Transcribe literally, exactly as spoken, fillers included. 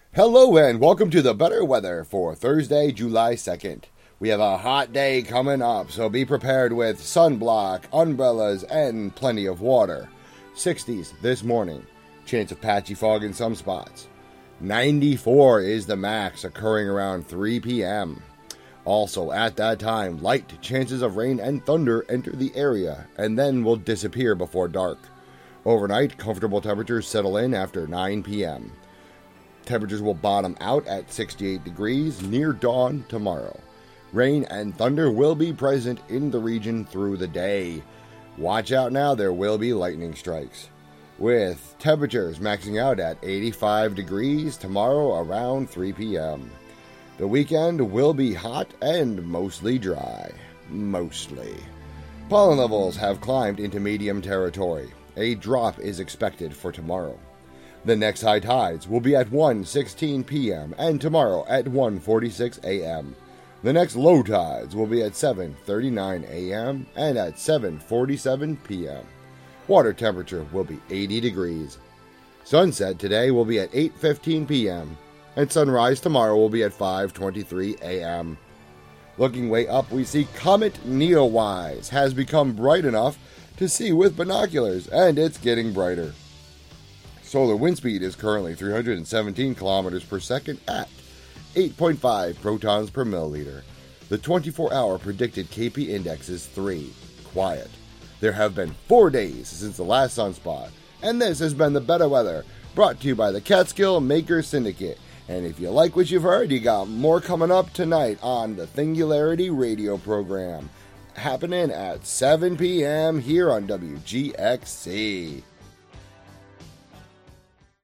Hello and welcome to the better weather for Thursday, July second. We have a hot day coming up, so be prepared with sunblock, umbrellas, and plenty of water. sixties this morning. Chance of patchy fog in some spots. ninety-four is the max, occurring around three p.m. Also, at that time, light chances of rain and thunder enter the area, and then will disappear before dark. Overnight, comfortable temperatures settle in after nine p.m. Temperatures will bottom out at sixty-eight degrees near dawn tomorrow. Rain and thunder will be present in the region through the day. Watch out now, there will be lightning strikes. With temperatures maxing out at eighty-five degrees tomorrow around three p.m. The weekend will be hot and mostly dry. Mostly. Pollen levels have climbed into medium territory. A drop is expected for tomorrow. The next high tides will be at one sixteen p.m. and tomorrow at one forty-six a.m. The next low tides will be at seven thirty-nine a.m. and at seven forty-seven p.m. Water temperature will be eighty degrees. Sunset today will be at eight fifteen p.m. and sunrise tomorrow will be at five twenty-three a.m. Looking way up, we see Comet Neowise has become bright enough to see with binoculars, and it's getting brighter. Solar wind speed is currently three hundred seventeen kilometers per second at eight point five protons per milliliter. The twenty-four hour predicted K P index is three. Quiet. There have been four days since the last sunspot, and this has been the better weather, brought to you by the Catskill Maker Syndicate. And if you like what you've heard, you got more coming up tonight on the Thingularity radio program, happening at seven p.m. here on W G X C.